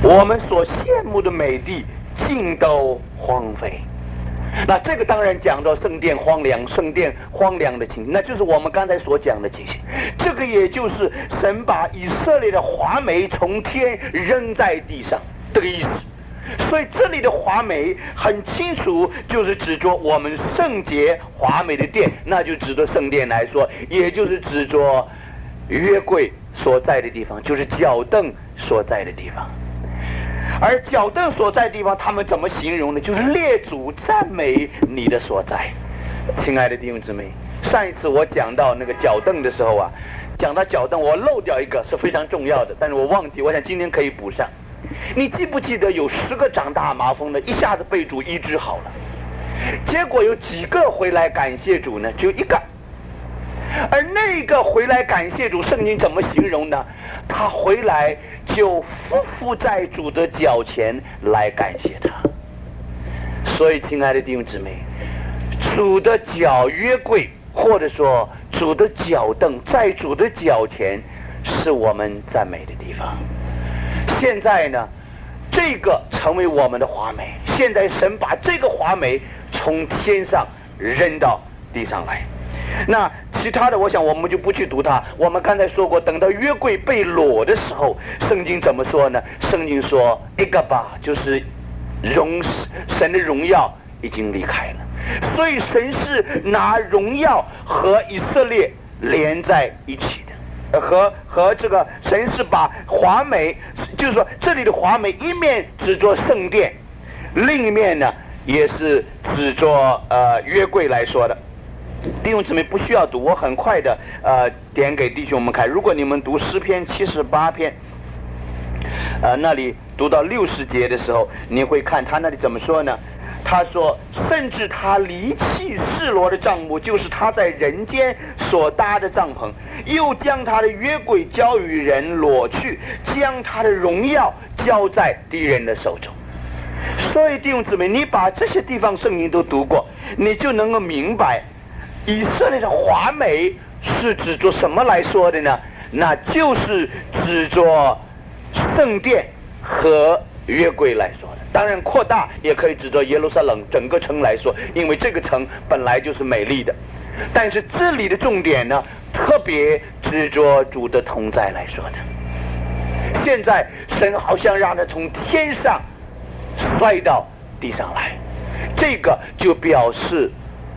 我们所羡慕的美地尽都荒废。那这个当然讲到圣殿荒凉，圣殿荒凉的情形，那就是我们刚才所讲的情形。这个也就是神把以色列的华美从天扔在地上这个意思。所以这里的华美很清楚，就是指着我们圣洁华美的殿，那就指着圣殿来说，也就是指着约柜所在的地方，就是脚凳所在的地方。而脚凳所在的地方，他们怎么形容呢？就是列祖赞美你的所在。亲爱的弟兄姊妹，上一次我讲到那个脚凳的时候啊，讲到脚凳我漏掉一个是非常重要的，但是我忘记，我想今天可以补上。你记不记得有10个长大麻风的一下子被主医治好了，结果有几个回来感谢主呢？只有1个。而那个回来感谢主，圣经怎么形容呢？他回来就匍匐在主的脚前来感谢他。所以亲爱的弟兄姊妹，主的脚约柜，或者说主的脚凳，在主的脚前是我们赞美的地方。现在呢，这个成为我们的华美，现在神把这个华美从天上扔到地上来。那其他的我想我们就不去读它。我们刚才说过，等到约柜被裸的时候，圣经怎么说呢？圣经说一个吧，就是神的荣耀已经离开了。所以神是拿荣耀和以色列连在一起的，和这个神是把华美，就是说这里的华美一面指着圣殿，另一面呢也是指着约柜来说的。弟兄姊妹不需要读，我很快的点给弟兄们看。如果你们读诗篇78篇，那里读到60节的时候，你会看他那里怎么说呢？他说，甚至他离弃示罗的帐幕，就是他在人间所搭的帐篷，又将他的约柜交与人裸去，将他的荣耀交在敌人的手中。所以弟兄姊妹，你把这些地方圣经都读过，你就能够明白以色列的华美是指着什么来说的呢？那就是指着圣殿和约柜来说的。当然扩大也可以指着耶路撒冷整个城来说，因为这个城本来就是美丽的。但是这里的重点呢，特别指着主的同在来说的。现在神好像让他从天上摔到地上来，这个就表示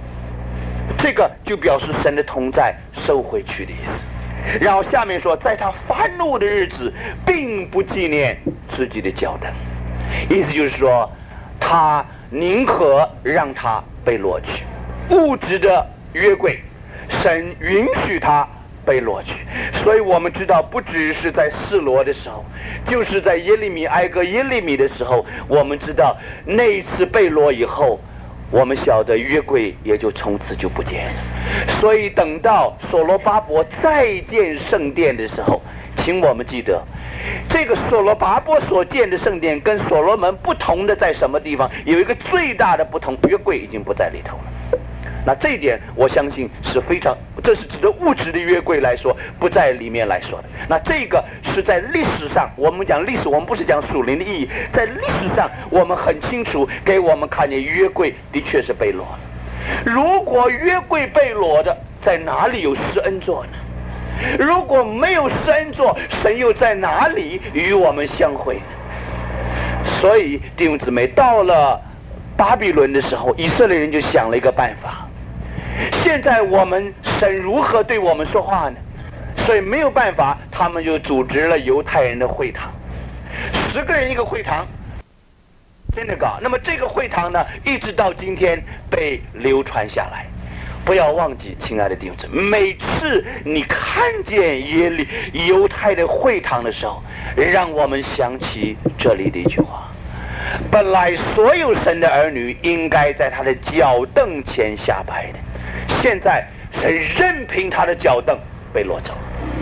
神的同在收回去的意思。然后下面说，在他发怒的日子并不纪念自己的脚凳，意思就是说他宁可让他被裸去。物质的约柜神允许他被裸去。所以我们知道，不只是在示罗的时候，就是在耶利米挨个耶利米的时候，我们知道那一次被裸以后，我们晓得约柜也就从此就不见了。所以等到所罗巴伯再建圣殿的时候，请我们记得，这个所罗巴伯所建的圣殿跟所罗门不同的在什么地方？有一个最大的不同，约柜已经不在里头了。那这一点我相信是非常，这是指的物质的约柜来说，不在里面来说的。那这个是在历史上，我们讲历史，我们不是讲属灵的意义，在历史上我们很清楚给我们看见约柜的确是被裸了。如果约柜被裸的，在哪里有施恩座呢？如果没有施恩座，神又在哪里与我们相会呢？所以弟兄姊妹，到了巴比伦的时候，以色列人就想了一个办法。现在我们神如何对我们说话呢？所以没有办法，他们就组织了犹太人的会堂，10个人一个会堂，真的搞。那么这个会堂呢，一直到今天被流传下来。不要忘记，亲爱的弟兄姊妹，每次你看见犹太的会堂的时候，让我们想起这里的一句话：本来所有神的儿女应该在他的脚凳前下拜的，现在神任凭他的脚凳被掳走了。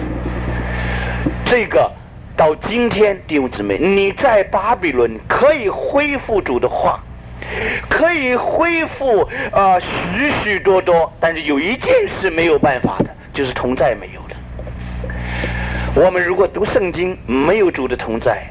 这个到今天，弟兄姊妹，你在巴比伦可以恢复主的话，可以恢复许许多多，但是有一件事没有办法的，就是同在没有了。我们如果读圣经没有主的同在，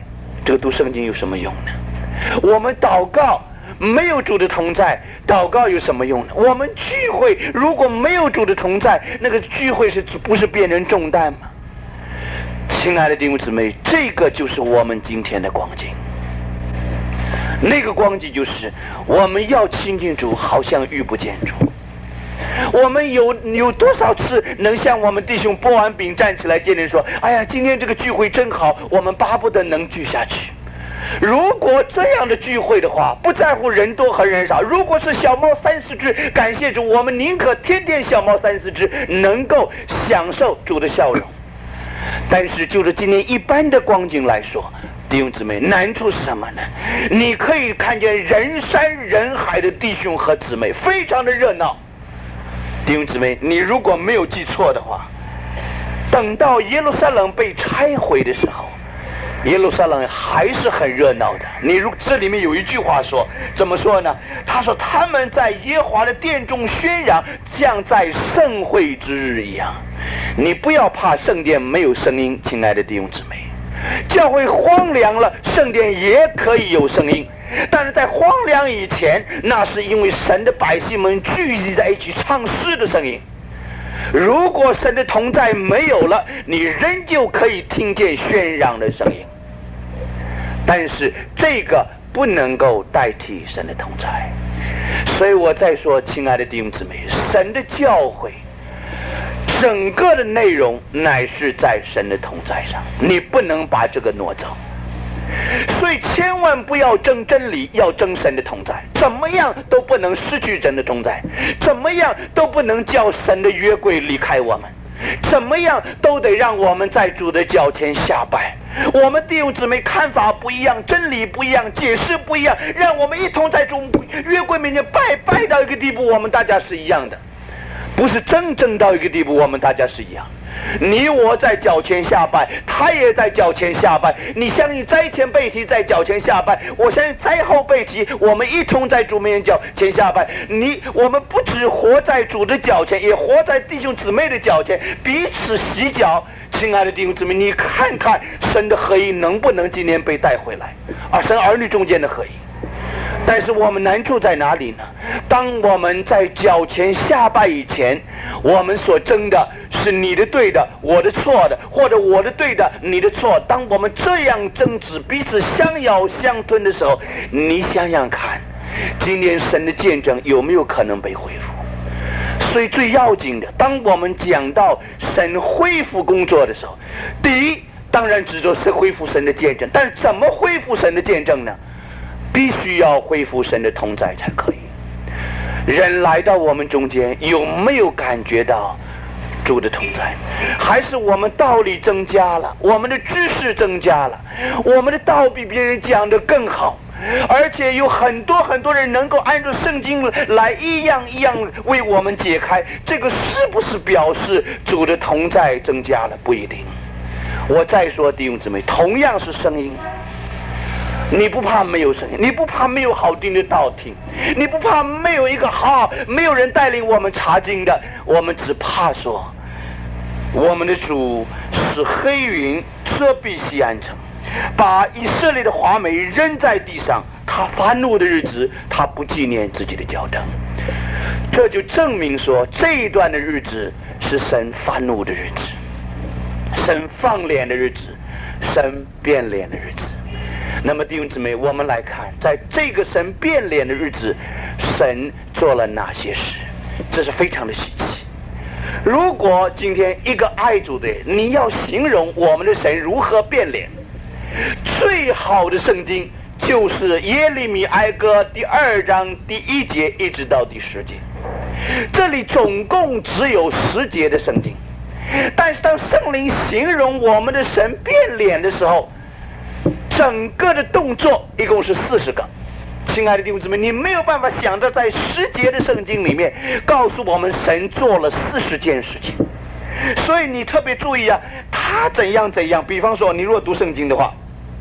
这个读圣经有什么用呢？我们祷告没有主的同在，祷告有什么用呢？我们聚会如果没有主的同在，那个聚会不是变成重担吗？亲爱的弟兄姊妹，这个就是我们今天的光景。那个光景就是我们要亲近主，好像遇不见主。我们有多少次能像我们弟兄剥完饼站起来见人说，哎呀，今天这个聚会真好，我们巴不得能聚下去。如果这样的聚会的话，不在乎人多和人少，如果是小猫30只，感谢主，我们宁可天天小猫30只，能够享受主的笑容。但是就是今天一般的光景来说，弟兄姊妹，难处是什么呢？你可以看见人山人海的弟兄和姊妹，非常的热闹。弟兄姊妹，你如果没有记错的话，等到耶路撒冷被拆毁的时候，耶路撒冷还是很热闹的。这里面有一句话说，怎么说呢？他说他们在耶和华的殿中宣扬，像在盛会之日一样。你不要怕圣殿没有声音，亲爱的弟兄姊妹，教会荒凉了，圣殿也可以有声音。但是在荒凉以前，那是因为神的百姓们聚集在一起唱诗的声音。如果神的同在没有了，你仍旧可以听见喧嚷的声音，但是这个不能够代替神的同在。所以我再说，亲爱的弟兄姊妹，神的教会整个的内容乃是在神的同在上，你不能把这个挪走。所以千万不要争真理，要争神的同在。怎么样都不能失去神的同在，怎么样都不能叫神的约柜离开我们，怎么样都得让我们在主的脚前下拜。我们弟兄姊妹看法不一样，真理不一样，解释不一样，让我们一同在主约柜面前拜到一个地步，我们大家是一样的。不是争到一个地步，我们大家是一样。你我在脚前下拜，他也在脚前下拜。你相信灾前被提在脚前下拜，我相信灾后被提，我们一同在主面前脚前下拜。我们不只活在主的脚前，也活在弟兄姊妹的脚前，彼此洗脚。亲爱的弟兄姊妹，你看看神的合一能不能今天被带回来，神儿女中间的合一。但是我们难处在哪里呢？当我们在脚前下拜以前，我们所争的是你的对的，我的错的，或者我的对的，你的错。当我们这样争执，彼此相咬相吞的时候，你想想看，今天神的见证有没有可能被恢复？所以最要紧的，当我们讲到神恢复工作的时候，第一当然指着是恢复神的见证，但是怎么恢复神的见证呢？必须要恢复神的同在才可以。人来到我们中间，有没有感觉到主的同在？还是我们道理增加了，我们的知识增加了，我们的道比别人讲得更好，而且有很多人能够按照圣经来一样一样为我们解开，这个是不是表示主的同在增加了？不一定。我再说，弟兄姊妹，同样是声音，你不怕没有声音，你不怕没有好听的道听，你不怕没有一个没有人带领我们查经的，我们只怕说我们的主使黑云遮蔽西安城，把以色列的华美扔在地上，他发怒的日子，他不纪念自己的脚蹬。这就证明说，这一段的日子是神发怒的日子，神放脸的日子，神变脸的日子。那么弟兄姊妹，我们来看，在这个神变脸的日子，神做了哪些事？这是非常的稀奇。如果今天一个爱主的人，你要形容我们的神如何变脸，最好的圣经就是耶利米哀歌第2章第1节一直到第10节。这里总共只有10节的圣经，但是当圣灵形容我们的神变脸的时候，整个的动作一共是40个。亲爱的弟兄姊妹，你没有办法想着在10节的圣经里面告诉我们神做了40件事情。所以你特别注意啊，他怎样。比方说，你如果读圣经的话，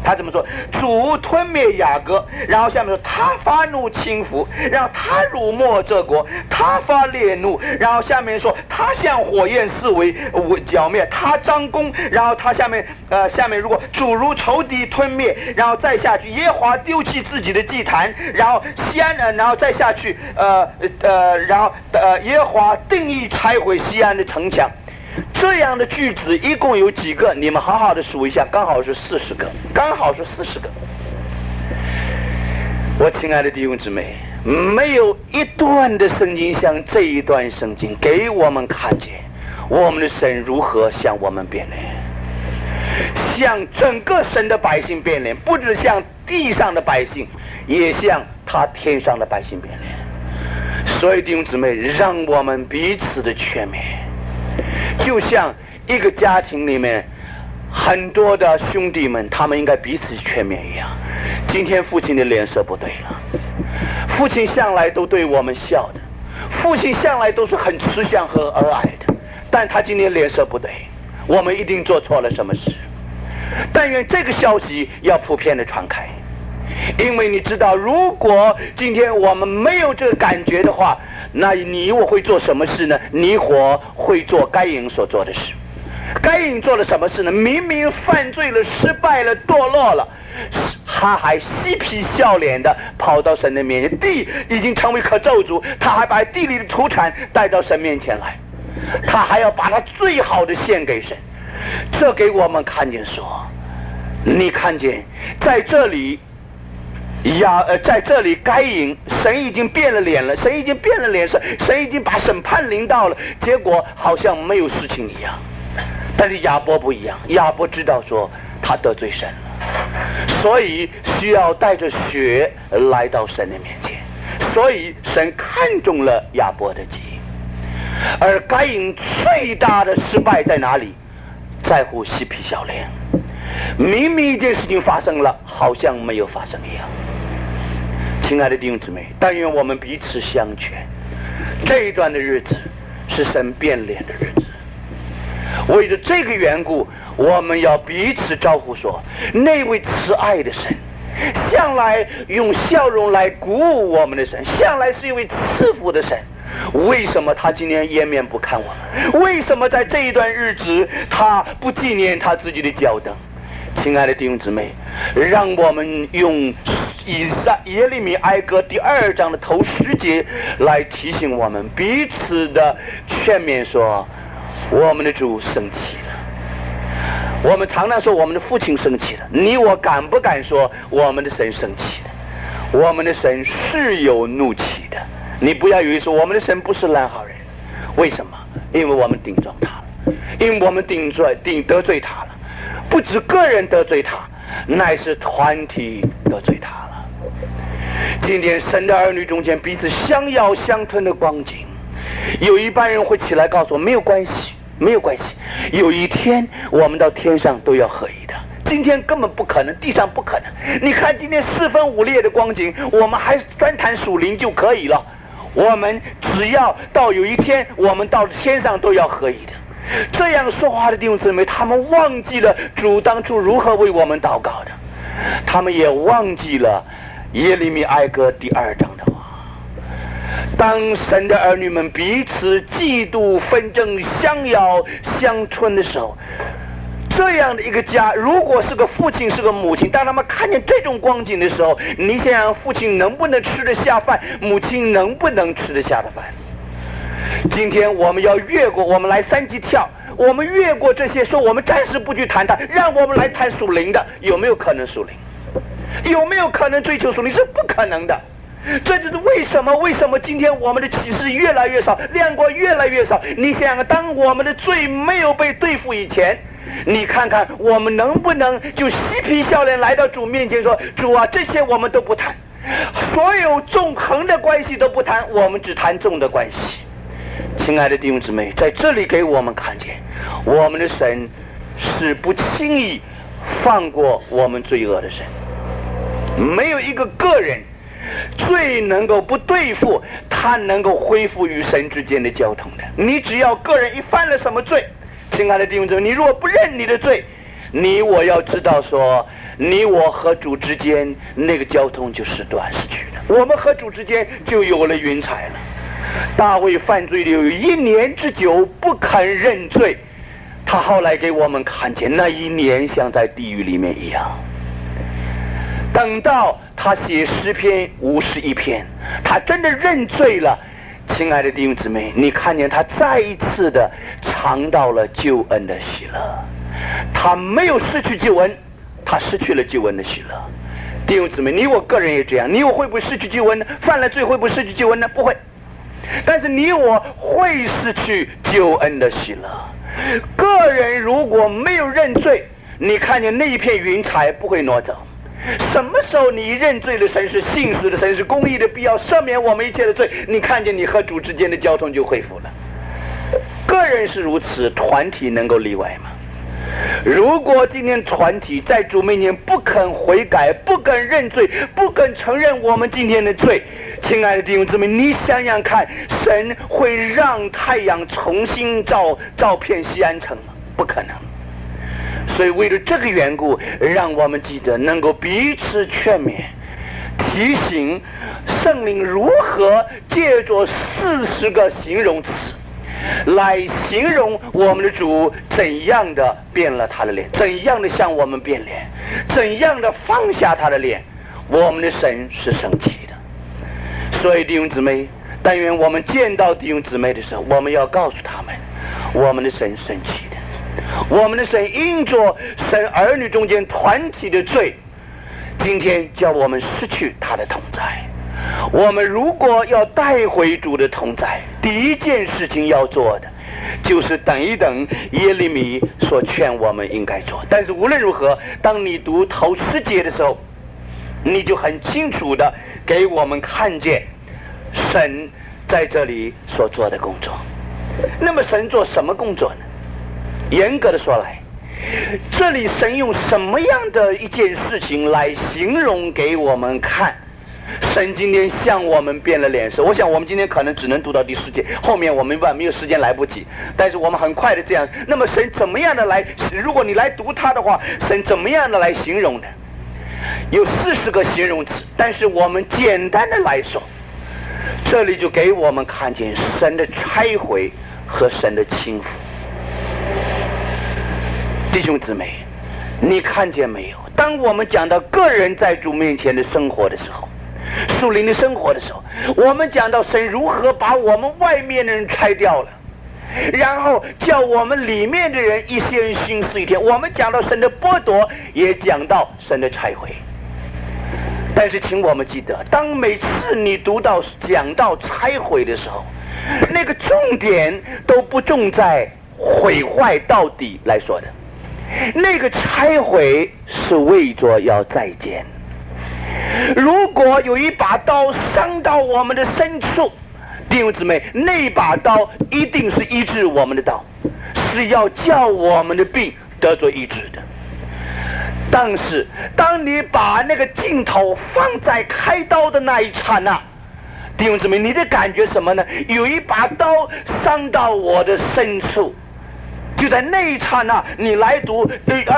他怎么说？主吞灭雅各，然后下面说他发怒倾覆，然后他辱没这国，他发烈怒，然后下面说他向火焰四围剿灭，他张弓，然后他下面如果主如仇敌吞灭，然后再下去耶和华丢弃自己的祭坛，然后西安然后再下去然后耶和华定义拆毁西安的城墙。这样的句子一共有几个？你们好好的数一下，刚好是40个，刚好是40个。我亲爱的弟兄姊妹，没有一段的圣经像这一段圣经给我们看见我们的神如何向我们变脸，向整个神的百姓变脸，不只向地上的百姓，也向他天上的百姓变脸。所以弟兄姊妹，让我们彼此的劝勉，就像一个家庭里面很多的兄弟们，他们应该彼此劝勉一样。今天父亲的脸色不对了，父亲向来都对我们笑的，父亲向来都是很慈祥和和蔼的，但他今天脸色不对，我们一定做错了什么事。但愿这个消息要普遍的传开，因为你知道，如果今天我们没有这个感觉的话，那你我会做什么事呢？你我会做该隐所做的事。该隐做了什么事呢？明明犯罪了，失败了，堕落了，他还嬉皮笑脸的跑到神的面前，地已经成为可咒诅，他还把地里的土产带到神面前来，他还要把他最好的献给神。这给我们看见说，你看见在这里在这里该隐神已经变了脸了，神已经变了脸色，神已经把审判临到了，结果好像没有事情一样。但是亚伯不一样，亚伯知道说他得罪神了，所以需要带着血来到神的面前，所以神看中了亚伯的基因。而该隐最大的失败在哪里？在乎嬉皮笑脸，明明一件事情发生了，好像没有发生一样。亲爱的弟兄姊妹，但愿我们彼此相劝，这一段的日子是神变脸的日子。为了这个缘故，我们要彼此招呼说，那位慈爱的神，向来用笑容来鼓舞我们的神，向来是一位赐福的神，为什么他今天颜面不看我们？为什么在这一段日子他不纪念他自己的脚蹬？亲爱的弟兄姊妹，让我们用耶利米哀歌第2章的头10节来提醒我们，彼此的劝勉说，我们的主生气了。我们常常说我们的父亲生气了，你我敢不敢说我们的神生气了？我们的神是有怒气的。你不要以为说我们的神不是烂好人，为什么？因为我们顶撞他了，因为我们得罪他了，不止个人得罪他，乃是团体得罪他了。今天神的儿女中间彼此相咬相吞的光景，有一般人会起来告诉我没有关系，没有关系，有一天我们到天上都要合一的。今天根本不可能，地上不可能。你看今天4分5裂的光景，我们还专谈属灵就可以了。我们只要到有一天我们到天上都要合一的。这样说话的弟兄姊妹，他们忘记了主当初如何为我们祷告的，他们也忘记了耶利米哀歌第2章的话。当神的儿女们彼此嫉妒纷争相咬相吞的时候，这样的一个家，如果是个父亲是个母亲，当他们看见这种光景的时候，你想想父亲能不能吃得下饭，母亲能不能吃得下的饭？今天我们要越过，我们来3级跳，我们越过这些，说我们暂时不去谈它，让我们来谈属灵的。有没有可能属灵？有没有可能追求属灵？是不可能的。这就是为什么今天我们的启示越来越少，亮光越来越少。你想想，当我们的罪没有被对付以前，你看看我们能不能就嬉皮笑脸来到主面前说，主啊，这些我们都不谈，所有纵横的关系都不谈，我们只谈纵的关系。亲爱的弟兄姊妹，在这里给我们看见，我们的神是不轻易放过我们罪恶的神。没有一个个人最能够不对付他能够恢复与神之间的交通的。你只要个人一犯了什么罪，亲爱的弟兄姊妹，你如果不认你的罪，我要知道说你我和主之间那个交通就失去了，我们和主之间就有了云彩了。大卫犯罪了有1年之久，不肯认罪，他后来给我们看见那1年像在地狱里面一样。等到他写诗篇51篇，他真的认罪了，亲爱的弟兄姊妹，你看见他再一次的尝到了救恩的喜乐。他没有失去救恩，他失去了救恩的喜乐。弟兄姊妹，你我个人也这样，你我会不会失去救恩呢？犯了罪会不会失去救恩呢？不会。但是你我会失去救恩的喜乐。个人如果没有认罪，你看见那一片云彩不会挪走。什么时候你认罪了，神是信实的，神是公义的，必要赦免我们一切的罪，你看见你和主之间的交通就恢复了。个人是如此，团体能够例外吗？如果今天团体在主面前不肯悔改，不肯认罪，不肯承认我们今天的罪，亲爱的弟兄姊妹，你想想看，神会让太阳重新照遍西安城吗？不可能。所以为了这个缘故，让我们记得能够彼此劝勉，提醒圣灵如何借着40个形容词来形容我们的主怎样的变了他的脸，怎样的向我们变脸，怎样的放下他的脸。我们的神是生气的。所以弟兄姊妹，但愿我们见到弟兄姊妹的时候，我们要告诉他们，我们的神生气的，我们的神因着神儿女中间团体的罪，今天叫我们失去他的同在。我们如果要带回主的同在，第一件事情要做的就是等一等耶利米所劝我们应该做。但是无论如何，当你读头10节的时候，你就很清楚的给我们看见神在这里所做的工作。那么神做什么工作呢？严格的说来，这里神用什么样的一件事情来形容给我们看神今天向我们变了脸色？我想我们今天可能只能读到第10节，后面我们没有时间，来不及。但是我们很快的这样，那么神怎么样的来，如果你来读它的话，神怎么样的来形容呢？有40个形容词，但是我们简单的来说，这里就给我们看见神的拆毁和神的倾覆。弟兄姊妹，你看见没有？当我们讲到个人在主面前的生活的时候，属灵的生活的时候，我们讲到神如何把我们外面的人拆掉了，然后叫我们里面的人一些人心思一天。我们讲到神的剥夺，也讲到神的拆毁。但是请我们记得，当每次你讲到拆毁的时候，那个重点都不重在毁坏到底来说的，那个拆毁是为着要再见。如果有一把刀伤到我们的深处，弟兄姊妹，那把刀一定是医治我们的刀，是要叫我们的病得着医治的。但是当你把那个镜头放在开刀的那一刹那，弟兄姊妹，你的感觉什么呢？有一把刀伤到我的深处，就在那一刹那，你来读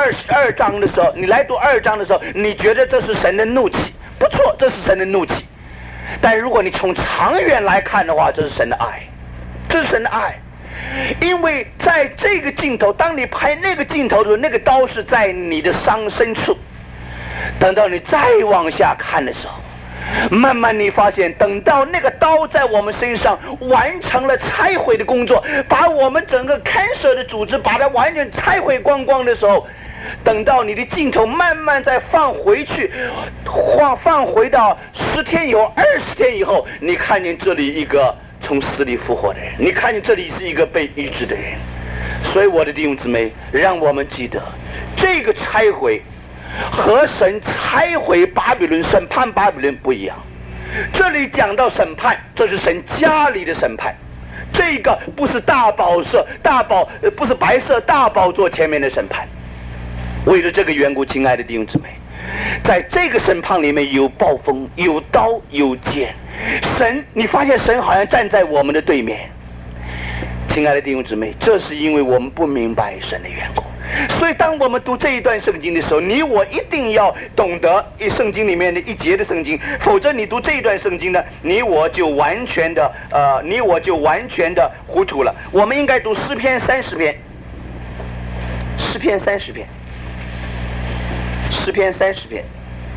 22章的时候，你觉得这是神的怒气，不错，这是神的怒气。但如果你从长远来看的话，这是神的爱，这是神的爱。因为在这个镜头，当你拍那个镜头的时候，那个刀是在你的伤深处。等到你再往下看的时候，慢慢你发现，等到那个刀在我们身上完成了拆毁的工作，把我们整个cancer的组织把它完全拆毁光光的时候，等到你的镜头慢慢再放回去，放回到10天以后、20天以后，你看见这里一个从死里复活的人，你看见这里是一个被医治的人。所以我的弟兄姊妹，让我们记得这个拆毁和神拆毁巴比伦、审判巴比伦不一样。这里讲到审判，这是神家里的审判，这个不是不是白色大宝座前面的审判。为了这个缘故，亲爱的弟兄姊妹，在这个审判里面有暴风、有刀、有剑。神，你发现神好像站在我们的对面。亲爱的弟兄姊妹，这是因为我们不明白神的缘故。 所以当我们读这一段圣经的时候，你我一定要懂得圣经里面的一节的圣经，否则你读这一段圣经呢，你我就完全的糊涂了。我们应该读诗篇30篇，诗篇30篇，诗篇30篇。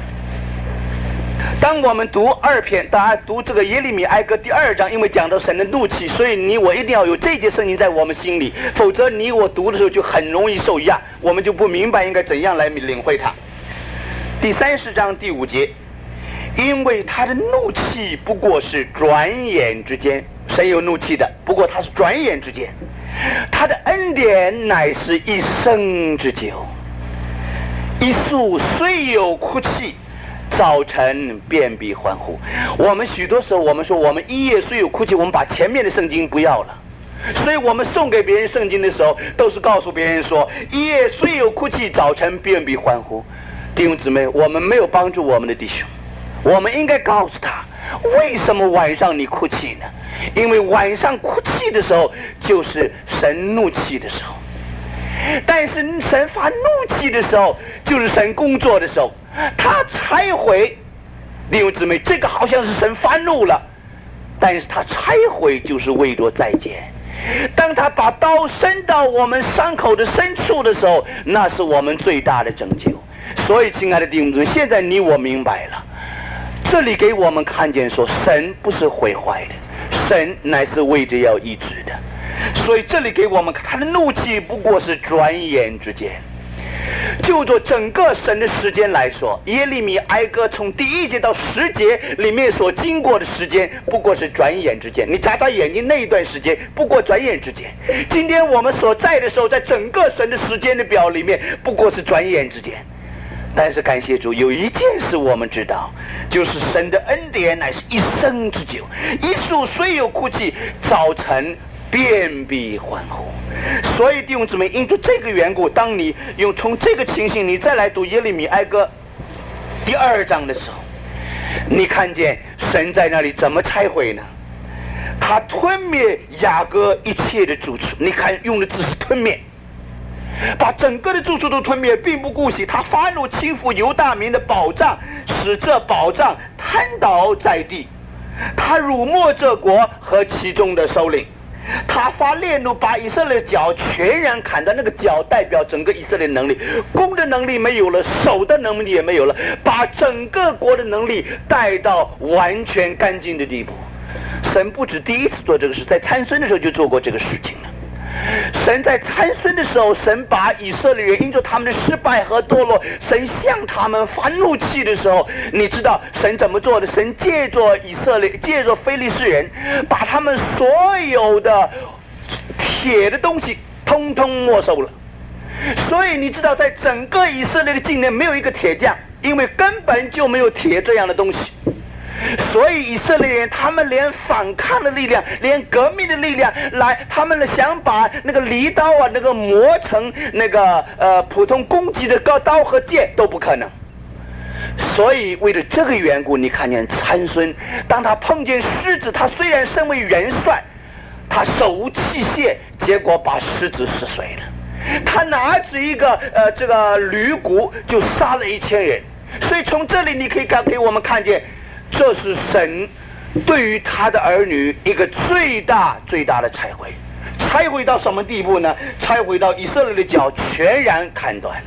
当我们读2篇，大家读这个耶利米哀歌第2章，因为讲到神的怒气，所以你我一定要有这节圣经在我们心里，否则你我读的时候就很容易受压，我们就不明白应该怎样来领会它。第30章第5节，因为他的怒气不过是转眼之间，神有怒气的，不过他是转眼之间，他的恩典乃是一生之久。一宿虽有哭泣，早晨便必欢呼。我们许多时候我们说我们一夜虽有哭泣，我们把前面的圣经不要了，所以我们送给别人圣经的时候都是告诉别人说一夜虽有哭泣，早晨便必欢呼。弟兄姊妹，我们没有帮助我们的弟兄，我们应该告诉他，为什么晚上你哭泣呢？因为晚上哭泣的时候就是神怒气的时候，但是神发怒气的时候就是神工作的时候。他拆毁，弟兄姊妹，这个好像是神发怒了，但是他拆毁就是为着再见。当他把刀伸到我们伤口的深处的时候，那是我们最大的拯救。所以亲爱的弟兄姊妹，现在你我明白了，这里给我们看见说神不是毁坏的，神乃是为着要医治的。所以这里给我们看，他的怒气不过是转眼之间。就做整个神的时间来说，耶利米哀歌从第1节到10节里面所经过的时间不过是转眼之间，你眨眨眼睛那一段时间不过转眼之间。今天我们所在的时候，在整个神的时间的表里面不过是转眼之间。但是感谢主，有一件事我们知道，就是神的恩典乃是一生之久。一宿虽有哭泣，早晨便必欢呼。所以弟兄姊妹，因着这个缘故，当你用从这个情形你再来读耶利米哀歌第2章的时候，你看见神在那里怎么拆毁呢？他吞灭雅各一切的住处，你看用的字是吞灭，把整个的住处都吞灭，并不顾惜。他发怒倾覆犹大民的保障，使这保障瘫倒在地。他辱没这国和其中的首领，他发烈怒，把以色列脚全然砍断。那个脚代表整个以色列能力，攻的能力没有了，守的能力也没有了，把整个国的能力带到完全干净的地步。神不止第一次做这个事，在参孙的时候就做过这个事情了。神在参孙的时候，神把以色列人因着他们的失败和堕落，神向他们发怒气的时候，你知道神怎么做的？神借着以色列，借着非利士人，把他们所有的铁的东西通通没收了。所以你知道，在整个以色列的境内没有一个铁匠，因为根本就没有铁这样的东西。所以以色列人他们连反抗的力量，连革命的力量来，他们想把那个犁刀啊，那个磨成那个普通攻击的高刀和剑都不可能。所以为了这个缘故，你看见参孙，当他碰见狮子，他虽然身为元帅，他手无器械，结果把狮子撕碎了。他拿着一个这个驴骨就杀了1000人。所以从这里你可以给我们看见，这是神对于他的儿女一个最大的拆毁。拆毁到什么地步呢？拆毁到以色列的脚全然砍断，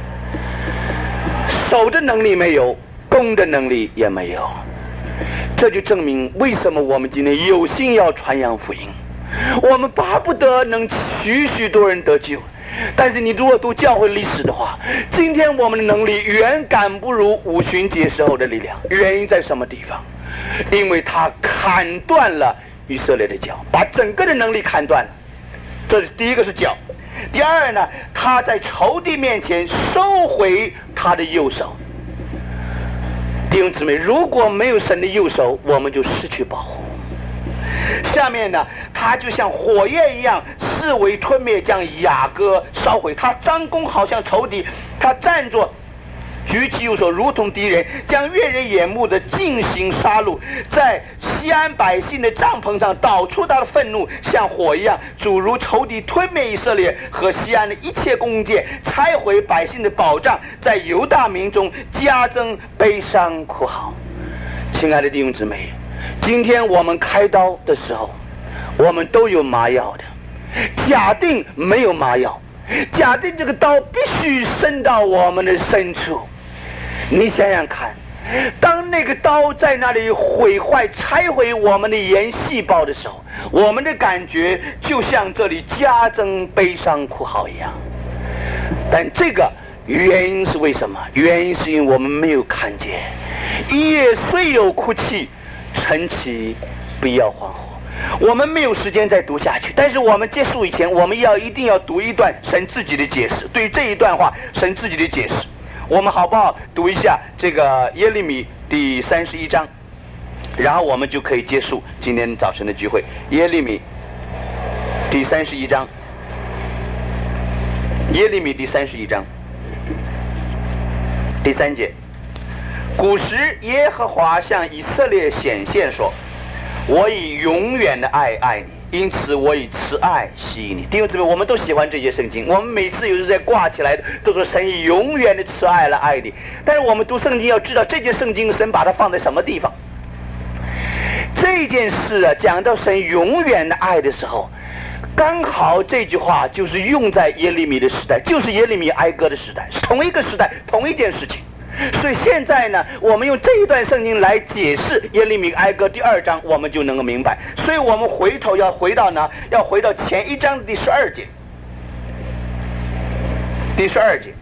守的能力没有，攻的能力也没有。这就证明为什么我们今天有心要传扬福音，我们巴不得能许多人得救。但是你如果读教会历史的话，今天我们的能力远赶不如五旬节时候的力量。原因在什么地方？因为他砍断了以色列的脚，把整个的能力砍断了。这是第一个是脚。第二呢，他在仇敌面前收回他的右手。弟兄姊妹，如果没有神的右手，我们就失去保护。下面呢，他就像火焰一样视为吞灭，将雅各烧毁。他张弓好像仇敌，他站着举起右手如同敌人，将悦人眼目的进行杀戮，在西安百姓的帐篷上导出他的愤怒，像火一样，诸如仇敌吞灭以色列和西安的一切弓箭，拆毁百姓的保障，在犹大民中加增悲伤哭嚎。亲爱的弟兄姊妹，今天我们开刀的时候，我们都有麻药的。假定没有麻药，假定这个刀必须伸到我们的深处，你想想看，当那个刀在那里毁坏拆毁我们的眼细胞的时候，我们的感觉就像这里加增悲伤哭嚎一样。但这个原因是为什么？原因是因为我们没有看见，一夜虽有哭泣，晨起不要惶惑。我们没有时间再读下去，但是我们结束以前，我们一定要读一段神自己的解释。对于这一段话，神自己的解释，我们好不好读一下这个耶利米第31章，然后我们就可以结束今天早晨的聚会。耶利米第31章，耶利米第31章第3节，古时耶和华向以色列显现说，我以永远的爱爱你，因此我以慈爱吸引你。弟兄姊妹，我们都喜欢这些圣经，我们每次有时在挂起来的都说神以永远的慈爱来爱你。但是我们读圣经要知道，这件圣经神把它放在什么地方。这件事啊，讲到神永远的爱的时候，刚好这句话就是用在耶利米的时代，就是耶利米哀歌的时代，是同一个时代，同一件事情。所以现在呢，我们用这一段圣经来解释耶利米哀歌第2章，我们就能够明白。所以我们回头要回到哪？要回到前1章的第12节。第12节，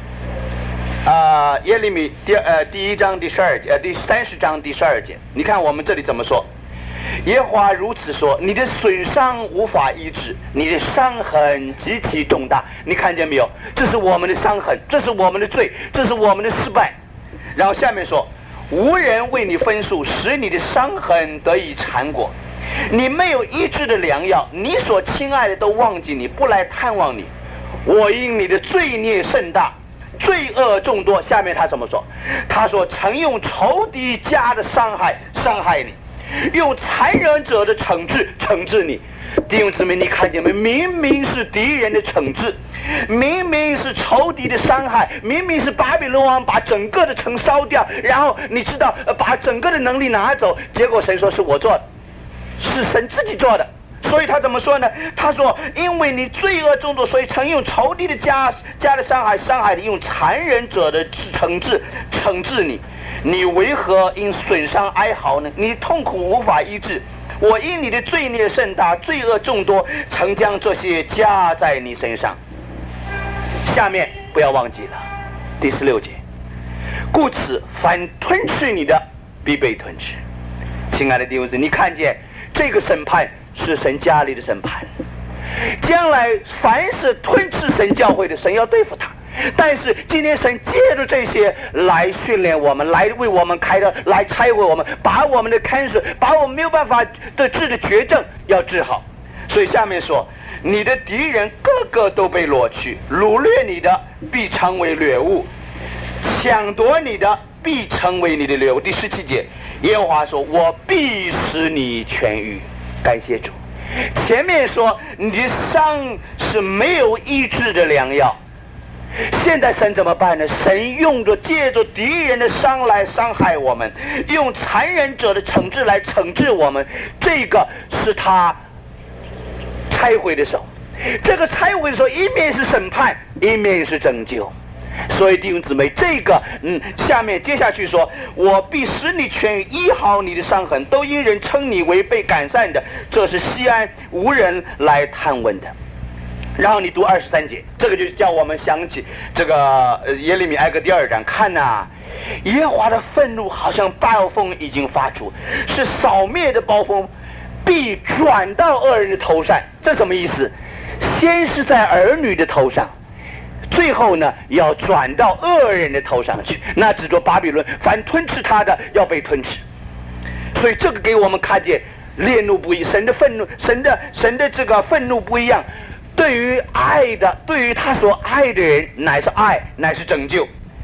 耶利米第1章第12节，第30章第12节。你看我们这里怎么说？耶和华如此说，你的损伤无法医治，你的伤痕极其重大。你看见没有？这是我们的伤痕，这是我们的罪，这是我们的失败。然后下面说，无人为你分数，使你的伤痕得以缠裹。你没有医治的良药，你所亲爱的都忘记你，不来探望你。我因你的罪孽甚大，罪恶众多。下面他怎么说？他说，曾用仇敌家的伤害你，用残忍者的惩治你。弟兄姊妹，你看见没？明明是敌人的惩治，明明是仇敌的伤害，明明是巴比伦王把整个的城烧掉，然后你知道把整个的能力拿走，结果神说是我做的，是神自己做的。所以他怎么说呢？他说，因为你罪恶众多，所以曾用仇敌的家的伤害你，用残忍者的惩治你。你为何因损伤哀嚎呢？你痛苦无法医治。我因你的罪孽甚大，罪恶众多，曾将这些加在你身上。下面不要忘记了第16节，故此凡吞吃你的必被吞吃。亲爱的弟兄姊妹，你看见这个审判是神家里的审判，将来凡是吞吃神教会的，神要对付他。但是今天神借着这些来训练我们，来为我们开的，来拆毁我们，把我们的cancer，把我们没有办法的治的绝症要治好。所以下面说，你的敌人个个都被掳去，掳掠你的必成为掠物，抢夺你的必成为你的掠物。第17节，耶和华说，我必使你痊愈。感谢主。前面说你的伤是没有医治的良药，现在神怎么办呢？神借着敌人的伤来伤害我们，用残忍者的惩治来惩治我们。这个是他拆毁的手，这个拆毁的手一面是审判，一面是拯救。所以弟兄姊妹，这个下面接下去说，我必使你痊愈，医好你的伤痕，都因人称你为被赶散的，这是西安无人来探问的。然后你读23节，这个就叫我们想起这个耶利米哀歌第2章。看呐，耶和华的愤怒好像暴风已经发出，是扫灭的暴风，必转到恶人的头上。这什么意思？先是在儿女的头上，最后呢要转到恶人的头上去。那指着巴比伦，凡吞吃他的要被吞吃。所以这个给我们看见烈怒不一，神的愤怒，神的这个愤怒不一样。对于爱的，对于他所爱的人，乃是爱，乃是拯救。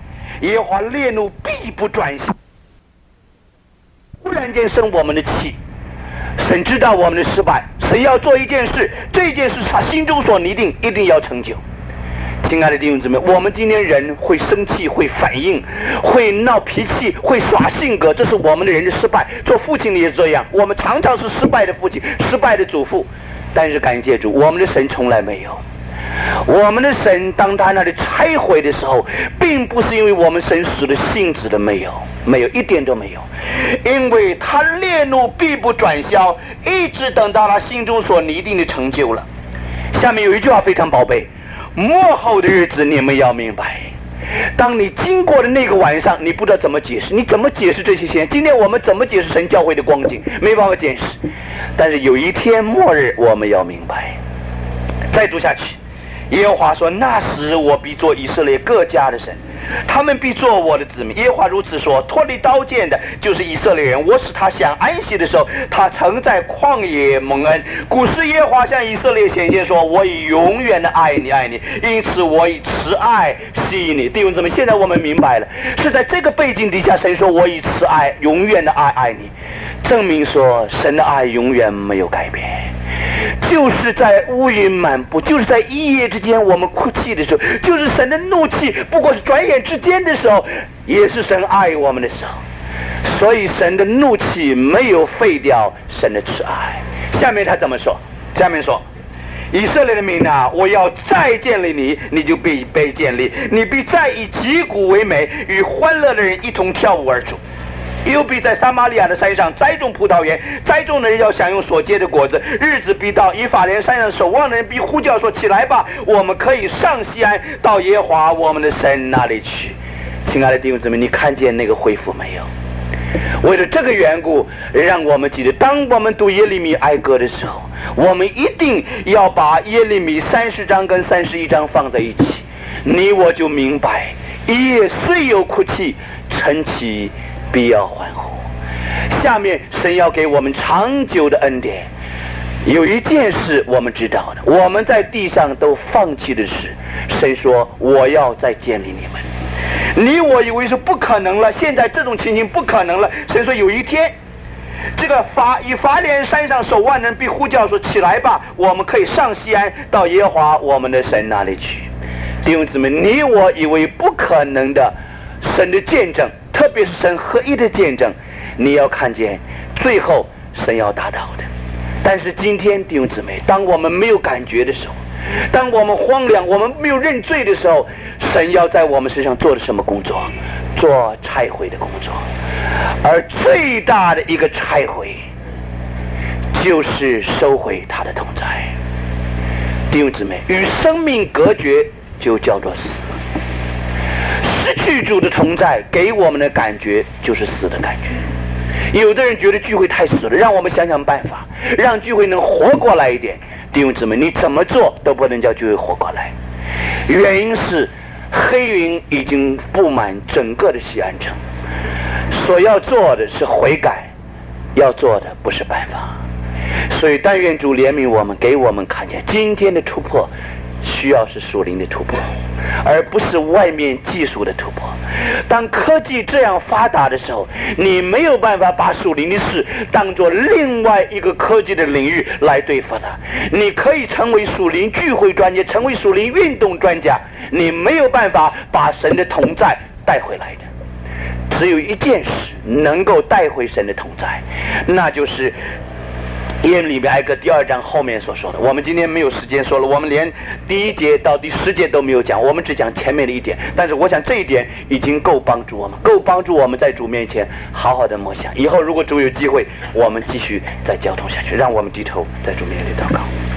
耶和华烈怒必不转消。忽然间生我们的气，神知道我们的失败，神要做一件事，这件事他心中所拟定，一定要成就。亲爱的弟兄姊妹，我们今天人会生气，会反应，会闹脾气，会耍性格，这是我们的人的失败。做父亲的也是这样，我们常常是失败的父亲，失败的祖父。但是感谢主，我们的神从来没有。我们的神当他那里拆毁的时候，并不是因为我们神使的性子的没有，一点都没有，因为他烈怒必不转消，一直等到他心中所拟定的成就了。下面有一句话非常宝贝，末后的日子你们要明白，当你经过的那个晚上，你不知道怎么解释，你怎么解释这些现象？今天我们怎么解释神教会的光景？没办法解释。但是有一天末日我们要明白。再读下去，耶和华说，那时我必做以色列各家的神，他们必做我的子民。耶和华如此说，脱离刀剑的就是以色列人，我使他享安息的时候，他曾在旷野蒙恩。古时耶和华向以色列显现说，我以永远的爱你，因此我以慈爱吸引你。弟兄姊妹，现在我们明白了，是在这个背景底下，神说我以慈爱永远的爱你，证明说神的爱永远没有改变。就是在乌云满布，就是在一夜之间我们哭泣的时候，就是神的怒气不过是转眼之间的时候，也是神爱我们的时候。所以神的怒气没有废掉神的慈爱。下面他怎么说？下面说，以色列的民啊，我要再建立你，你就必被建立，你必再以击鼓为美，与欢乐的人一同跳舞而出。又必在撒玛利亚的山上栽种葡萄园，栽种的人要享用所结的果子。日子必到，以法莲山上守望的人必呼叫说，起来吧，我们可以上西安，到耶和华我们的神那里去。亲爱的弟兄姊妹，你看见那个恢复没有？为了这个缘故，让我们记得，当我们读耶利米哀歌的时候，我们一定要把耶利米30章跟31章放在一起，你我就明白，一夜虽有哭泣，晨起必要欢呼。下面神要给我们长久的恩典。有一件事我们知道的，我们在地上都放弃的事，神说我要再建立你们。你我以为是不可能了，现在这种情形不可能了，神说有一天，这个以法莲山上守望人必呼叫说，起来吧，我们可以上西安，到耶和华我们的神那里去。弟兄姊妹，你我以为不可能的神的见证，特别是神合一的见证，你要看见最后神要达到的。但是今天弟兄姊妹，当我们没有感觉的时候，当我们荒凉，我们没有认罪的时候，神要在我们身上做的什么工作？做拆毁的工作。而最大的一个拆毁就是收回他的同在。弟兄姊妹，与生命隔绝就叫做死。失去主的同在给我们的感觉就是死的感觉。有的人觉得聚会太死了，让我们想想办法，让聚会能活过来一点。弟兄姊妹，你怎么做都不能叫聚会活过来。原因是黑云已经布满整个的西安城，所要做的是悔改，要做的不是办法。所以但愿主怜悯我们，给我们看见今天的突破需要是属灵的突破，而不是外面技术的突破。当科技这样发达的时候，你没有办法把属灵的事当作另外一个科技的领域来对付它。你可以成为属灵聚会专家，成为属灵运动专家，你没有办法把神的同在带回来的。只有一件事能够带回神的同在，那就是耶利米哀歌第2章后面所说的。我们今天没有时间说了，我们连第1节到第10节都没有讲，我们只讲前面的一点。但是我想这一点已经够帮助我们，够帮助我们在主面前好好的默想。以后如果主有机会，我们继续再交通下去。让我们低头在主面前祷告。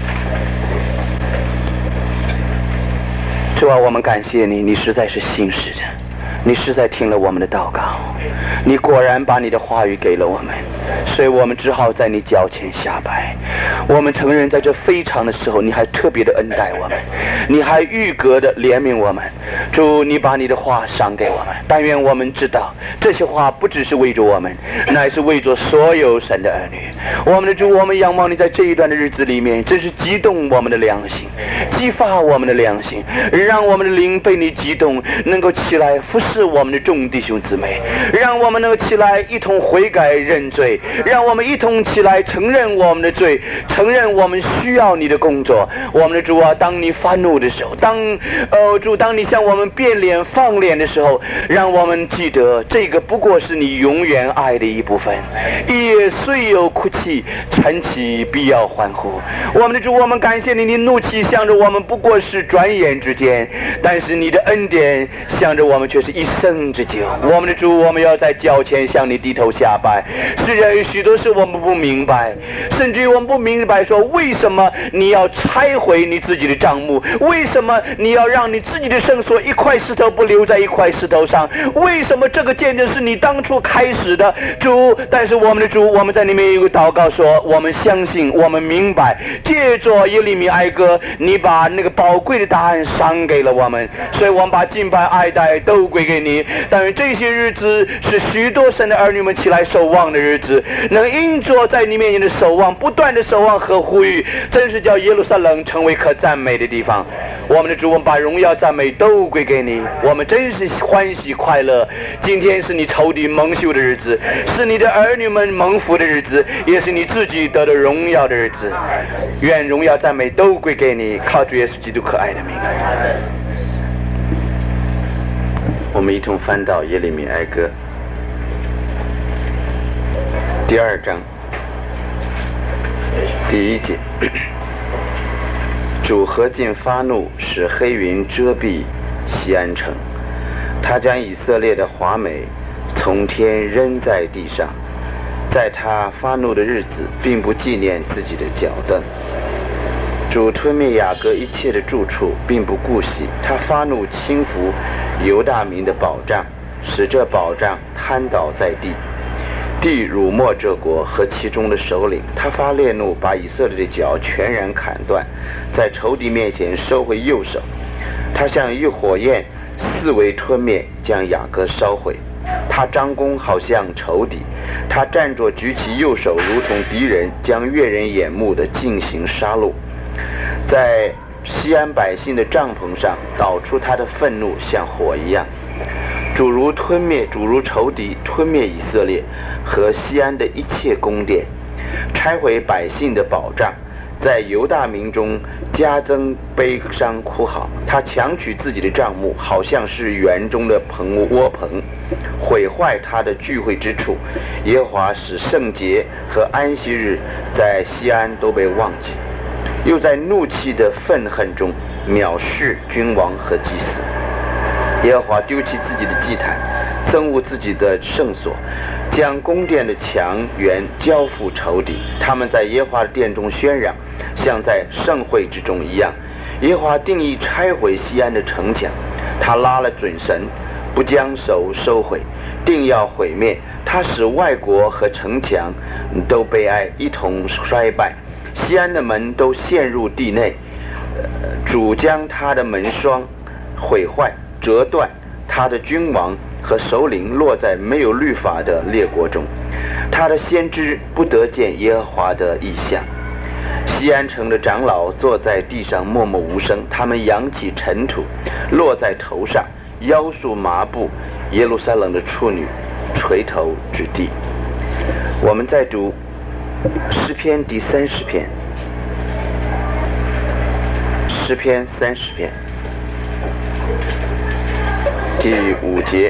主啊，我们感谢你，你实在是信实的，你实在听了我们的祷告，你果然把你的话语给了我们，所以我们只好在你脚前下拜。我们承认在这非常的时候，你还特别的恩待我们，你还预格的怜悯我们。主，你把你的话赏给我们，但愿我们知道这些话不只是为着我们，乃是为着所有神的儿女。我们的主，我们仰望你在这一段的日子里面，真是激动我们的良心，激发我们的良心，让我们的灵被你激动，能够起来服侍示我们的众弟兄姊妹，让我们能够起来一同悔改认罪，让我们一同起来承认我们的罪，承认我们需要你的工作。我们的主啊，当你发怒的时候，主，当你向我们变脸放脸的时候，让我们记得这个不过是你永远爱的一部分。夜虽有哭泣，晨起必要欢呼。我们的主，我们感谢你，你怒气向着我们不过是转眼之间，但是你的恩典向着我们却是一生之久。我们的主，我们要在脚前向你低头下拜。虽然有许多事我们不明白，甚至于我们不明白说为什么你要拆毁你自己的帐幕，为什么你要让你自己的圣所一块石头不留在一块石头上，为什么这个见证是你当初开始的，主。但是我们的主，我们在里面有个祷告说，我们相信，我们明白，借着耶利米哀歌，你把那个宝贵的答案赏给了我们，所以我们把敬拜爱戴都归给你。但是这些日子是许多神的儿女们起来守望的日子，能因着在你面前的守望，不断的守望和呼吁，真是叫耶路撒冷成为可赞美的地方。我们的主，我们把荣耀赞美都归给你，我们真是欢喜快乐。今天是你仇敌蒙羞的日子，是你的儿女们蒙福的日子，也是你自己得的荣耀的日子。愿荣耀赞美都归给你，靠主耶稣基督可爱的名。我们一同翻到耶利米哀歌第2章第1节。主何竟发怒，使黑云遮蔽西安城，他将以色列的华美从天扔在地上。在他发怒的日子，并不纪念自己的脚凳。主吞灭雅各一切的住处，并不顾惜。他发怒轻拂犹大民的保障，使这保障瘫倒在地。地辱没这国和其中的首领。他发烈怒，把以色列的脚全然砍断，在仇敌面前收回右手。他像一火焰四围吞灭，将雅各烧毁。他张弓好像仇敌，他站着举起右手，如同敌人，将悦人眼目的进行杀戮。在西安百姓的帐篷上导出他的愤怒，像火一样。主如仇敌吞灭以色列和西安的一切宫殿，拆毁百姓的保障，在犹大民中加增悲伤哭嚎。他强取自己的帐幕，好像是园中的窝棚，毁坏他的聚会之处。耶和华使圣洁和安息日在西安都被忘记，又在怒气的愤恨中藐视君王和祭司。耶和华丢弃自己的祭坛，憎恶自己的圣所，将宫殿的墙垣交付仇敌。他们在耶和华的殿中喧嚷，像在盛会之中一样。耶和华定义拆毁西安的城墙，他拉了准绳，不将手收回，定要毁灭。他使外国和城墙都悲哀，一同衰败。西安的门都陷入地内，主将他的门窗毁坏折断，他的君王和首领落在没有律法的列国中。他的先知不得见耶和华的异象。西安城的长老坐在地上默默无声，他们扬起尘土落在头上，腰束麻布。耶路撒冷的处女垂头至地。我们再读诗篇第30篇，诗篇30篇第5节。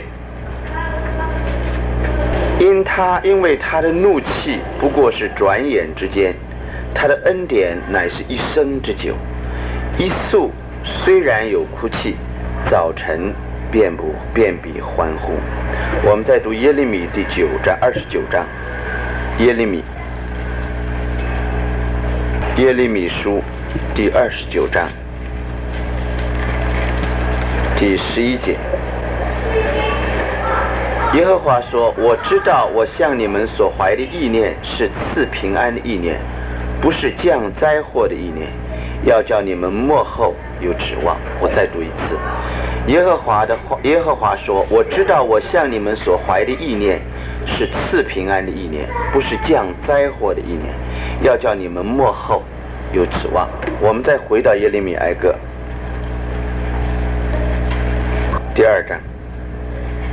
因为他的怒气不过是转眼之间，他的恩典乃是一生之久。一宿虽然有哭泣，早晨便必欢呼。我们再读耶利米第29章，耶利米书第29章第11节。耶和华说，我知道我向你们所怀的意念是赐平安的意念，不是降灾祸的意念，要叫你们末后有指望。我再读一次，耶和华说，我知道我向你们所怀的意念是赐平安的意念，不是降灾祸的意念，要叫你们末后有指望。我们再回到耶利米哀歌第2章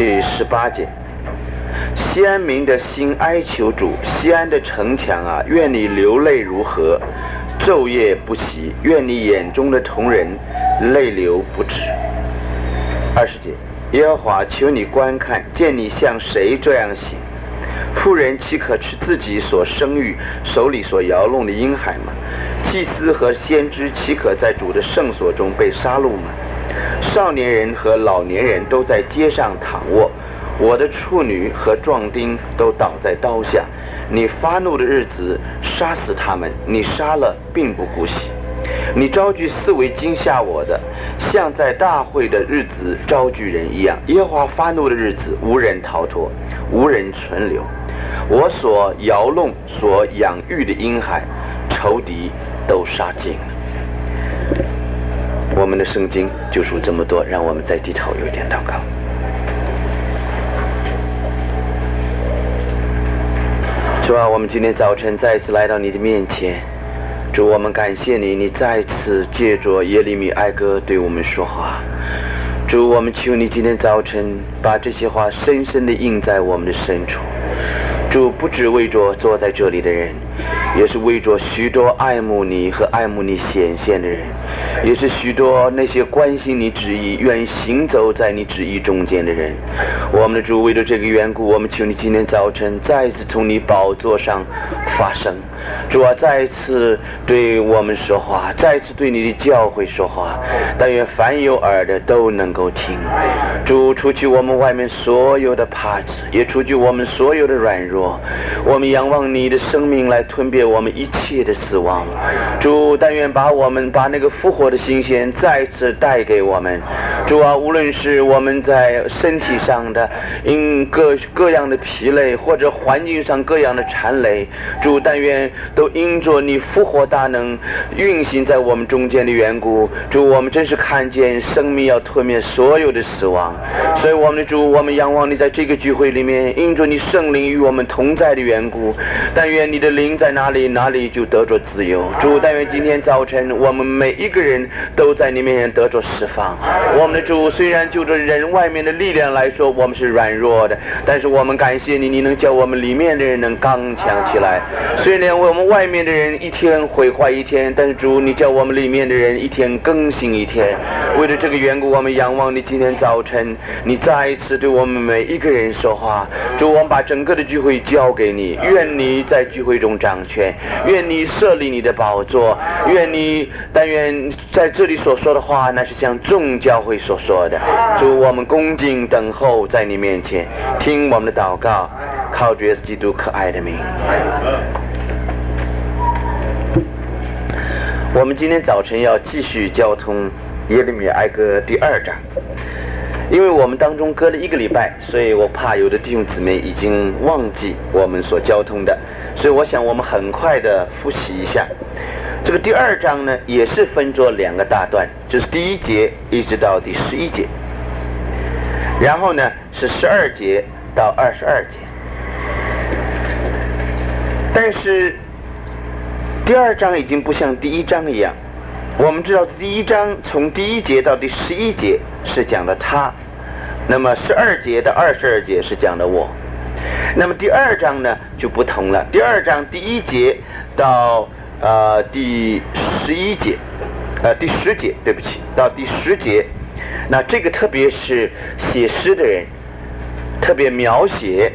第18节，西安民的心哀求主，西安的城墙啊，愿你流泪如河，昼夜不息，愿你眼中的瞳人泪流不止。20节，耶和华，求你观看，见你像谁这样行？妇人岂可吃自己所生育手里所摇弄的婴孩吗？祭司和先知岂可在主的圣所中被杀戮吗？少年人和老年人都在街上躺卧，我的处女和壮丁都倒在刀下。你发怒的日子杀死他们，你杀了并不顾惜。你招聚四围惊吓我的，像在大会的日子招聚人一样。耶和华发怒的日子，无人逃脱，无人存留。我所摇弄所养育的婴孩，仇敌都杀尽了。我们的圣经就数这么多，让我们再低头有一点祷告。主啊，我们今天早晨再次来到你的面前，主，我们感谢你，你再次借着耶利米哀歌对我们说话。主，我们求你今天早晨把这些话深深地印在我们的深处。主，不只为着坐在这里的人，也是为着许多爱慕你和爱慕你显现的人，也是许多那些关心你旨意愿意行走在你旨意中间的人。我们的主，为了这个缘故，我们求你今天早晨再一次从你宝座上发声。主啊，再一次对我们说话，再一次对你的教会说话，但愿凡有耳的都能够听。主，除去我们外面所有的帕子，也除去我们所有的软弱，我们仰望你的生命来吞灭我们一切的死亡。主，但愿把那个复活的新鲜再次带给我们。主啊，无论是我们在身体上的因各样的疲累，或者环境上各样的缠累，主，但愿都因着你复活大能运行在我们中间的缘故。主，我们真是看见生命要吞灭所有的死亡。所以我们的主，我们仰望你在这个聚会里面，因着你圣灵与我们同在的缘故，但愿你的灵在哪里，哪里就得着自由。主，但愿今天早晨我们每一个人都在你面前得着释放。我们的主，虽然就着人外面的力量来说我们是软弱的，但是我们感谢你，你能叫我们里面的人能刚强起来。虽然我们外面的人一天毁坏一天，但是主，你叫我们里面的人一天更新一天。为了这个缘故，我们仰望你今天早晨你再一次对我们每一个人说话。主，我们把整个的聚会交给你，愿你在聚会中掌权，愿你设立你的宝座，但愿在这里所说的话那是像众教会所说的。主，我们恭敬等候在你面前，听我们的祷告，靠主耶稣基督可爱的名。我们今天早晨要继续交通耶利米哀歌第2章。因为我们当中隔了1个礼拜，所以我怕有的弟兄姊妹已经忘记我们所交通的，所以我想我们很快的复习一下。这个第2章呢，也是分作2个大段，就是第1节一直到第11节，然后呢是12节到22节。但是第2章已经不像第1章一样，我们知道第1章从第1节到第11节是讲的他，那么12节到22节是讲的我。那么第2章呢就不同了，第2章第1节到第11节，第10节，对不起，到第10节，那这个特别是写诗的人特别描写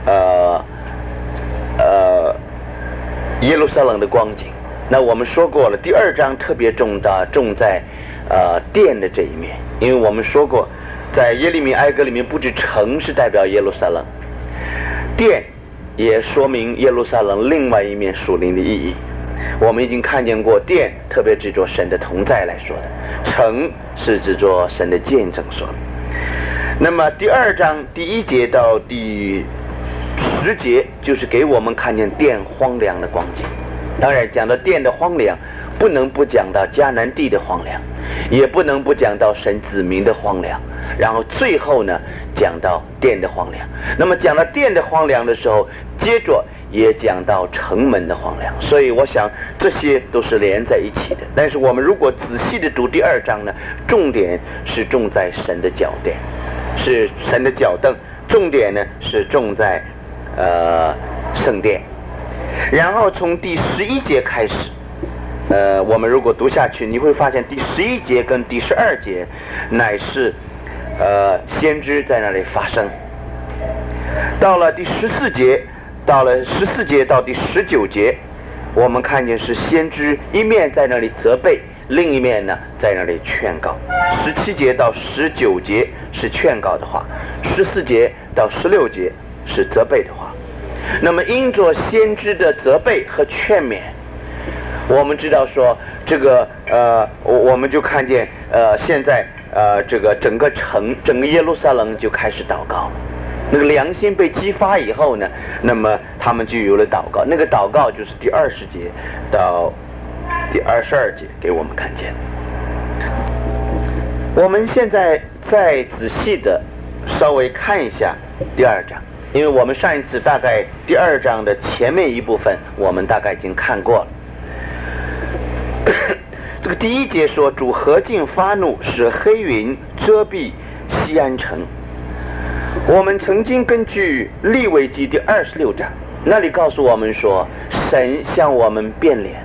耶路撒冷的光景。那我们说过了，第2章特别重在殿的这一面，因为我们说过在耶利米哀歌里面，不止城是代表耶路撒冷，殿也说明耶路撒冷另外一面属灵的意义。我们已经看见过，殿特别指着神的同在来说的，城是指着神的见证说的。那么第2章第1节到第10节就是给我们看见殿荒凉的光景。当然讲到殿的荒凉，不能不讲到迦南地的荒凉，也不能不讲到神子民的荒凉，然后最后呢讲到殿的荒凉。那么讲到殿的荒凉的时候，接着也讲到城门的荒凉，所以我想这些都是连在一起的。但是我们如果仔细的读第2章呢，重点是重在神的脚殿。 是神的脚凳，重点呢是重在圣殿。然后从第11节开始，我们如果读下去，你会发现第11节跟第12节乃是先知在那里发声。到了第14节，到了14节到第19节，我们看见是先知一面在那里责备，另一面呢在那里劝告。17节到19节是劝告的话，14节到16节是责备的话。那么因着先知的责备和劝勉，我们知道说这个我们就看见现在这个整个耶路撒冷就开始祷告。那个良心被激发以后呢，那么他们就有了祷告。那个祷告就是第20节到第22节给我们看见。我们现在再仔细的稍微看一下第2章，因为我们上一次大概第2章的前面一部分我们大概已经看过了。这个第1节说，主何竟发怒，使黑云遮蔽西安城。我们曾经根据利未记第26章那里告诉我们说，神向我们变脸。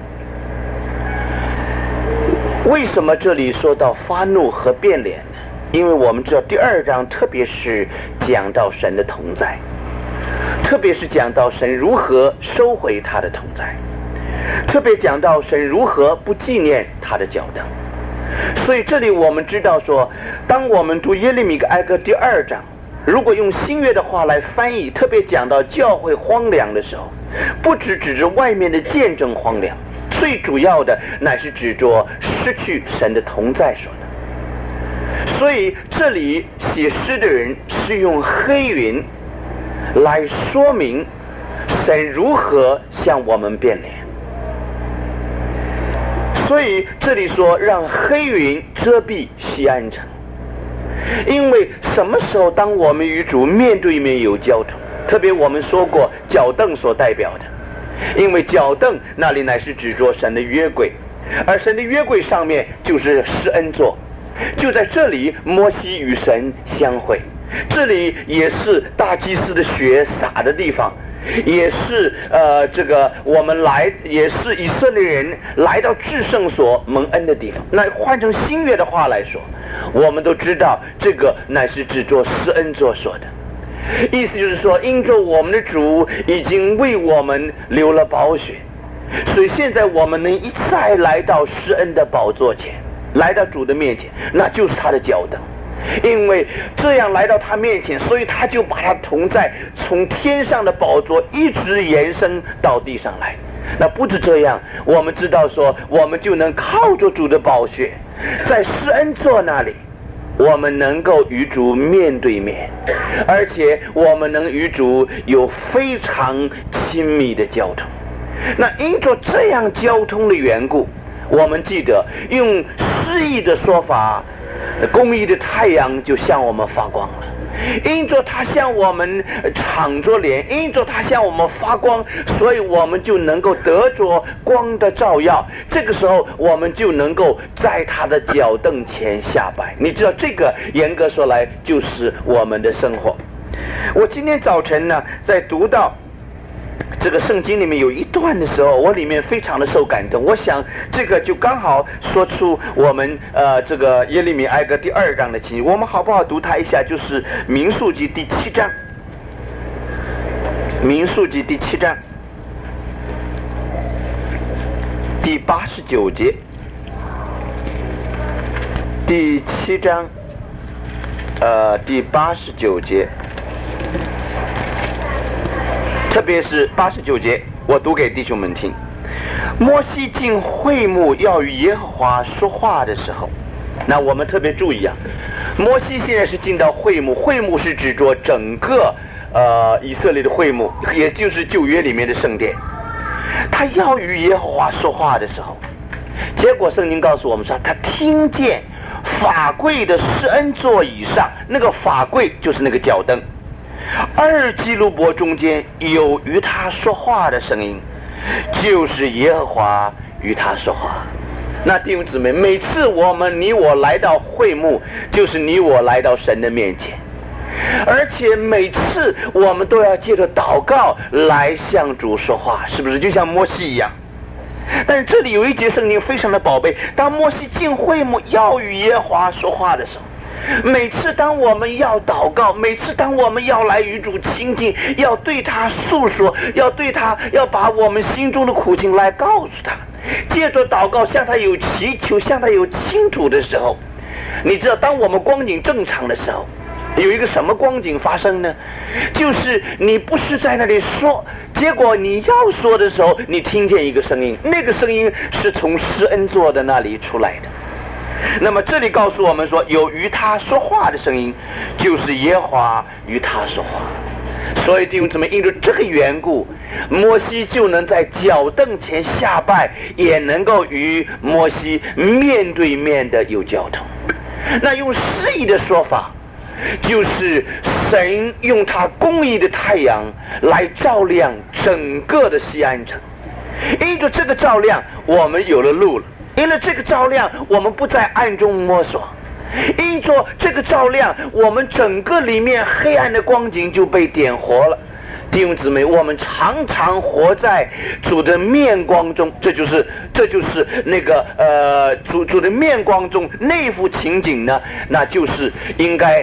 为什么这里说到发怒和变脸呢？因为我们知道第2章特别是讲到神的同在，特别是讲到神如何收回他的同在，特别讲到神如何不纪念他的脚凳。所以这里我们知道说，当我们读耶利米哀歌第2章，如果用新约的话来翻译，特别讲到教会荒凉的时候，不只指着外面的见证荒凉，最主要的乃是指着失去神的同在说的。所以这里写诗的人是用黑云来说明神如何向我们变脸。所以这里说让黑云遮蔽西安城，因为什么时候当我们与主面对面有交通，特别我们说过脚凳所代表的，因为脚凳那里乃是指着神的约柜，而神的约柜上面就是施恩座，就在这里摩西与神相会，这里也是大祭司的血洒的地方，也是这个我们也是以色列人来到至圣所蒙恩的地方。那换成新约的话来说，我们都知道这个乃是指着施恩座说的，意思就是说，因着我们的主已经为我们流了宝血，所以现在我们能一再来到施恩的宝座前，来到主的面前，那就是他的脚凳。因为这样来到他面前，所以他就把他同在从天上的宝座一直延伸到地上来。那不止这样，我们知道说，我们就能靠着主的宝血，在施恩座那里，我们能够与主面对面，而且我们能与主有非常亲密的交通。那因着这样交通的缘故，我们记得用诗意的说法，公义的太阳就向我们发光了。因着它向我们敞着脸，因着它向我们发光，所以我们就能够得着光的照耀。这个时候我们就能够在他的脚凳前下拜。你知道这个严格说来就是我们的生活。我今天早晨呢，在读到这个圣经里面有一段的时候，我里面非常的受感动。我想这个就刚好说出我们这个耶利米哀歌第2章的情形。我们好不好读它一下？就是民数记第7章，民数记第7章第89节，第7章第89节，特别是89节，我读给弟兄们听。摩西进会幕要与耶和华说话的时候，那我们特别注意啊，摩西现在是进到会幕，会幕是指着整个以色列的会幕，也就是旧约里面的圣殿。他要与耶和华说话的时候，结果圣经告诉我们说，他听见法柜的施恩座以上，那个法柜就是那个脚凳，2基路伯中间有与他说话的声音，就是耶和华与他说话。那弟兄姊妹，每次你我来到会幕，就是你我来到神的面前。 而且每次我们都要借着祷告来向主说话，是不是就像摩西一样？但是这里有一节圣经非常的宝贝，当摩西进会幕要与耶和华说话的时候，每次当我们要祷告，每次当我们要来与主亲近，要对他诉说，要把我们心中的苦情来告诉他，借着祷告向他有祈求，向他有倾吐的时候，你知道当我们光景正常的时候，有一个什么光景发生呢？就是你不是在那里说，结果你要说的时候，你听见一个声音，那个声音是从施恩座的那里出来的。那么这里告诉我们说，有与他说话的声音，就是耶和华与他说话。所以弟兄姊妹，因着这个缘故，摩西就能在脚凳前下拜，也能够与摩西面对面的有交通。那用诗意的说法，就是神用他公义的太阳来照亮整个的西安城。因着这个照亮，我们有了路了。因为这个照亮，我们不在暗中摸索；因着这个照亮，我们整个里面黑暗的光景就被点活了。弟兄姊妹，我们常常活在主的面光中，这就是那个主的面光中那幅情景呢，那就是应该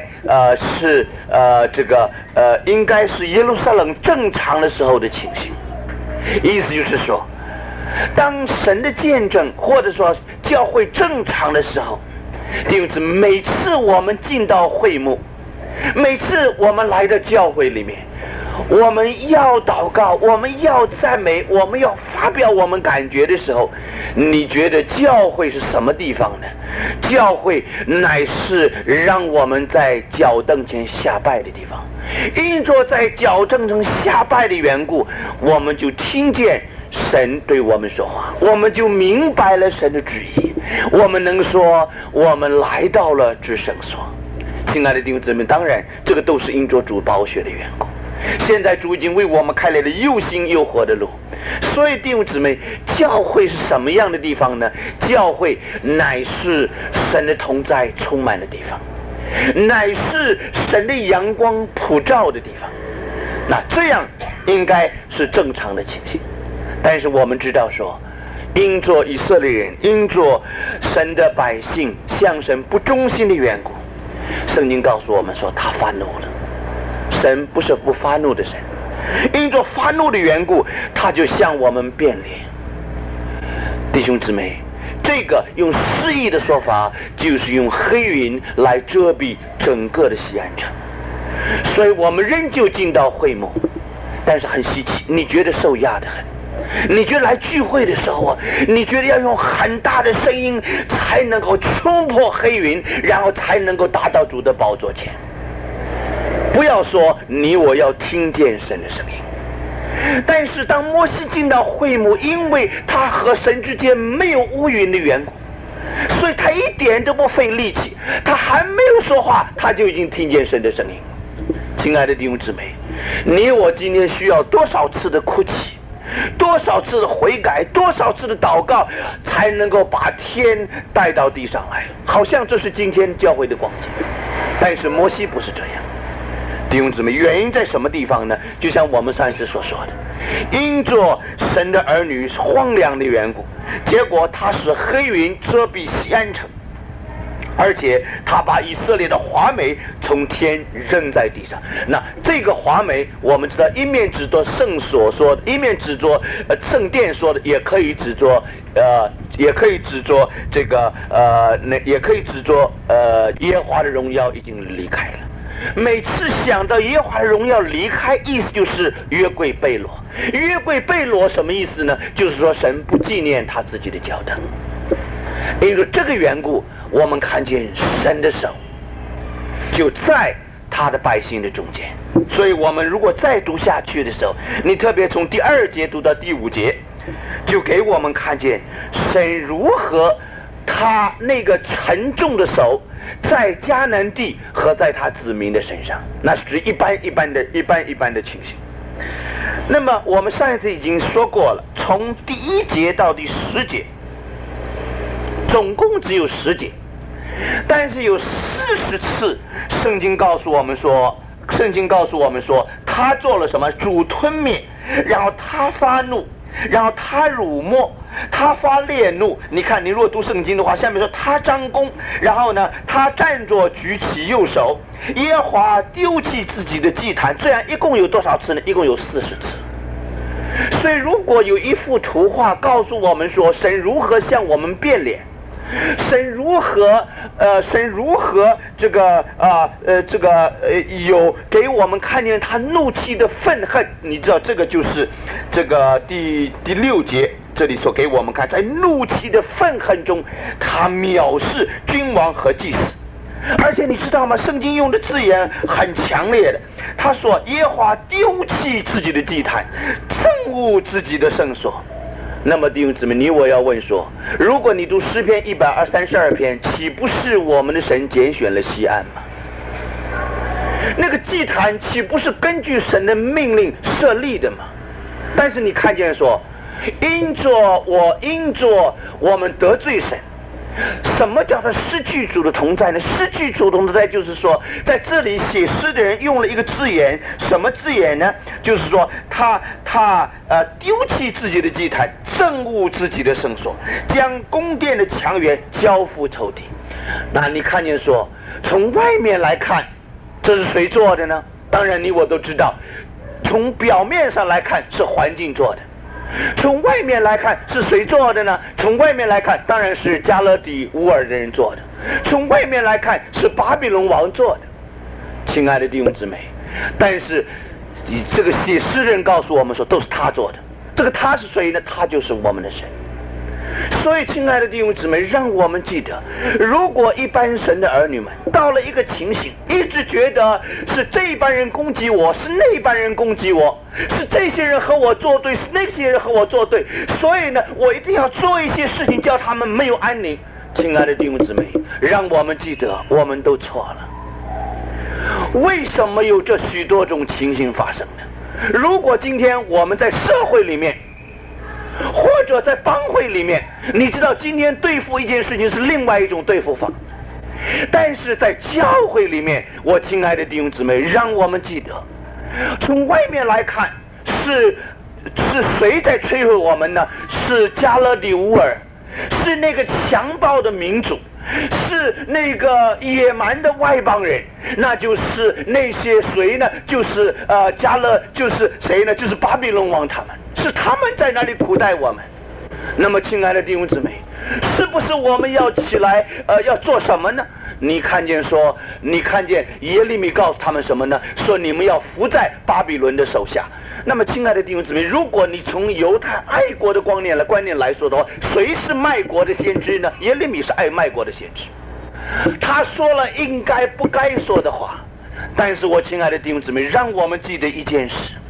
应该是耶路撒冷正常的时候的情形。意思就是说，当神的见证或者说教会正常的时候，弟兄姊妹，每次我们进到会幕，每次我们来到教会里面，我们要祷告，我们要赞美，我们要发表我们感觉的时候，你觉得教会是什么地方呢？教会乃是让我们在脚凳前下拜的地方。因着在脚凳前下拜的缘故，我们就听见神对我们说话，我们就明白了神的旨意，我们能说我们来到了至圣所。亲爱的弟兄姊妹，当然这个都是因着主宝血的缘故。现在主已经为我们开来了又新又活的路。所以弟兄姊妹，教会是什么样的地方呢？教会乃是神的同在充满的地方，乃是神的阳光普照的地方。那这样应该是正常的情形。但是我们知道说，因着以色列人，因着神的百姓向神不忠心的缘故，圣经告诉我们说他发怒了。神不是不发怒的神，因着发怒的缘故，他就向我们变脸。弟兄姊妹，这个用诗意的说法，就是用黑云来遮蔽整个的西安城。所以我们仍旧进到会幕，但是很稀奇，你觉得受压得很。你觉得来聚会的时候啊，你觉得要用很大的声音才能够冲破黑云，然后才能够达到主的宝座前。不要说你我要听见神的声音，但是当摩西进到会幕，因为他和神之间没有乌云的缘故，所以他一点都不费力气，他还没有说话，他就已经听见神的声音。亲爱的弟兄姊妹，你我今天需要多少次的哭泣，多少次的悔改，多少次的祷告，才能够把天带到地上来？好像这是今天教会的光景，但是摩西不是这样。弟兄姊妹，原因在什么地方呢？就像我们上一次所说的，因着神的儿女荒凉的缘故，结果他使黑云遮蔽西安城，而且他把以色列的华美从天扔在地上。那这个华美，我们知道一面指着圣所说的，一面指着圣殿说的，也可以指着也可以指着这个也可以指着耶和华的荣耀已经离开了。每次想到耶和华的荣耀离开，意思就是约柜被掳。约柜被掳什么意思呢？就是说神不纪念他自己的脚凳。因为这个缘故，我们看见神的手就在他的百姓的中间。所以我们如果再读下去的时候，你特别从第2节读到第5节，就给我们看见神如何他那个沉重的手在迦南地和在他子民的身上，那是指一般的情形。那么我们上一次已经说过了，从第1节到第10节，总共只有10节，但是有40次圣经告诉我们说圣经告诉我们说，他做了什么？主吞灭，然后他发怒，然后他辱没，他发烈怒。你看，你如果读圣经的话，下面说他张弓，然后呢，他站着举起右手，耶和华丢弃自己的祭坛。这样一共有多少次呢？一共有40次。所以如果有一幅图画告诉我们说神如何向我们变脸，神如何有给我们看见他怒气的愤恨，你知道这个就是这个第6节这里所给我们看，在怒气的愤恨中他藐视君王和祭司。而且你知道吗？圣经用的字眼很强烈的，他说耶和华丢弃自己的祭坛，憎恶自己的圣所。那么弟兄姊妹，你我要问说，如果你读诗篇132篇，岂不是我们的神拣选了西安吗？那个祭坛岂不是根据神的命令设立的吗？但是你看见说，因着我们得罪神。什么叫做失去主的同在呢？失去主的同在就是说，在这里写诗的人用了一个字眼，什么字眼呢？就是说他丢弃自己的祭坛，憎恶自己的圣所，将宫殿的墙垣交付仇敌。那你看见说，从外面来看，这是谁做的呢？当然你我都知道，从表面上来看是环境做的。从外面来看是谁做的呢？从外面来看当然是加勒底乌尔的人做的，从外面来看是巴比伦王做的。亲爱的弟兄姊妹，但是这个写诗人告诉我们说都是他做的。这个他是谁呢？他就是我们的神。所以亲爱的弟兄姊妹，让我们记得，如果一般神的儿女们到了一个情形，一直觉得是这一班人攻击我，是那一班人攻击我，是这些人和我作对，是那些人和我作对，所以呢我一定要做一些事情叫他们没有安宁。亲爱的弟兄姊妹，让我们记得我们都错了。为什么有这许多种情形发生呢？如果今天我们在社会里面或者在帮会里面，你知道今天对付一件事情是另外一种对付法，但是在教会里面，我亲爱的弟兄姊妹，让我们记得，从外面来看是谁在摧毁我们呢？是加勒底乌尔，是那个强暴的民族，是那个野蛮的外邦人，那就是那些谁呢？就是就是谁呢？就是巴比伦王，他们是他们在那里苦待我们。那么亲爱的弟兄姊妹，是不是我们要起来要做什么呢？你看见耶利米告诉他们什么呢？说你们要服在巴比伦的手下。那么亲爱的弟兄姊妹，如果你从犹太爱国的观念来说的话，谁是卖国的先知呢？耶利米是爱卖国的先知，他说了应该不该说的话。但是我亲爱的弟兄姊妹，让我们记得一件事，